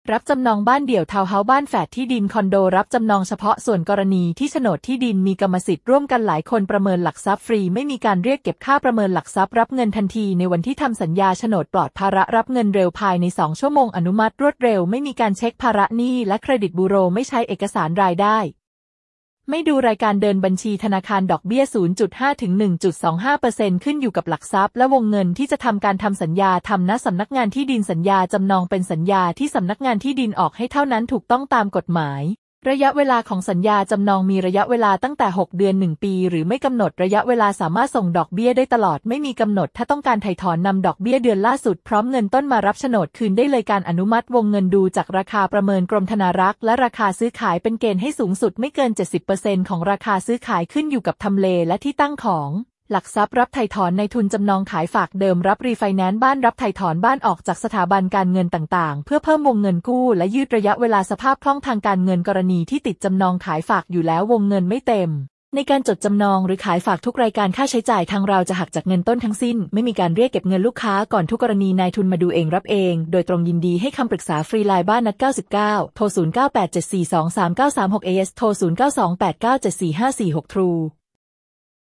รับจำนองบ้านเดี่ยวทาวน์เฮาส์บ้านแฝดที่ดินคอนโดรับจำนองเฉพาะส่วนกรณีที่โฉนดที่ดินมีกรรมสิทธิ์ร่วมกันหลายคนประเมินหลักทรัพย์ฟรีไม่มีการเรียกเก็บค่าประเมินหลักทรัพย์รับเงินทันทีในวันที่ทำสัญญาโฉนดปลอดภาระรับเงินเร็วภายใน2 ชั่วโมงอนุมัติรวดเร็วไม่มีการเช็คภาระหนี้และเครดิตบูโรไม่ใช้เอกสารรายได้ไม่ดูรายการเดินบัญชีธนาคารดอกเบี้ย 0.5 ถึง 1.25% ขึ้นอยู่กับหลักทรัพย์และวงเงินที่จะทำการทำสัญญาทำณสำนักงานที่ดินสัญญาจำนองเป็นสัญญาที่สำนักงานที่ดินออกให้เท่านั้นถูกต้องตามกฎหมายระยะเวลาของสัญญาจำนองมีระยะเวลาตั้งแต่6 เดือน1 ปีหรือไม่กำหนดระยะเวลาสามารถส่งดอกเบี้ยได้ตลอดไม่มีกำหนดถ้าต้องการไถ่ถอนนำดอกเบี้ยเดือนล่าสุดพร้อมเงินต้นมารับโฉนดคืนได้เลยการอนุมัติวงเงินดูจากราคาประเมินกรมธนารักษ์และราคาซื้อขายเป็นเกณฑ์ให้สูงสุดไม่เกิน 70% ของราคาซื้อขายขึ้นอยู่กับทำเลและที่ตั้งของหลักทรัพย์รับไถ่ถอนในทุนจำนองขายฝากเดิมรับรีไฟแนนซ์บ้านรับไถ่ถอนบ้านออกจากสถาบันการเงินต่างๆเพื่อเพิ่มวงเงินกู้และยืดระยะเวลาสภาพคล่องทางการเงินกรณีที่ติดจำนองขายฝากอยู่แล้ววงเงินไม่เต็มในการจดจำนองหรือขายฝากทุกรายการค่าใช้จ่ายทางเราจะหักจากเงินต้นทั้งสิ้นไม่มีการเรียกเก็บเงินลูกค้าก่อนทุกกรณีนายทุนมาดูเองรับเองโดยตรงยินดีให้คำปรึกษาฟรีไลน์บ้านนัด99โทร0987423936 AS โทร0928974546 True